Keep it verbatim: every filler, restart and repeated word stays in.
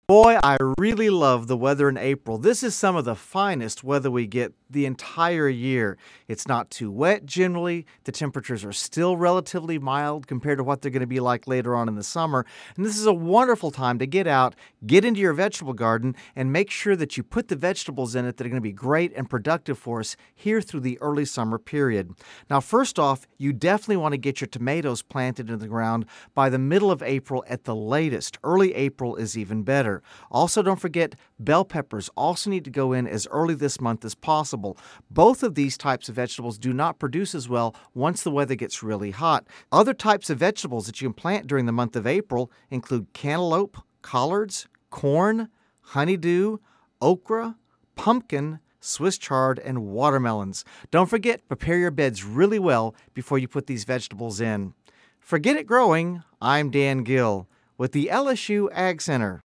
Boy, I really love the weather in April. This is some of the finest weather we get the entire year. It's not too wet generally. The temperatures are still relatively mild compared to what they're going to be like later on in the summer. And this is a wonderful time to get out, get into your vegetable garden, and make sure that you put the vegetables in it that are going to be great and productive for us here through the early summer period. Now, first off, you definitely want to get your tomatoes planted in the ground by the middle of April at the latest. Early April is even better. Also, don't forget, bell peppers also need to go in as early this month as possible. Both of these types of vegetables do not produce as well once the weather gets really hot. Other types of vegetables that you can plant during the month of April include cantaloupe, collards, corn, honeydew, okra, pumpkin, Swiss chard, and watermelons. Don't forget, prepare your beds really well before you put these vegetables in. For Get It Growing, I'm Dan Gill with the L S U Ag Center.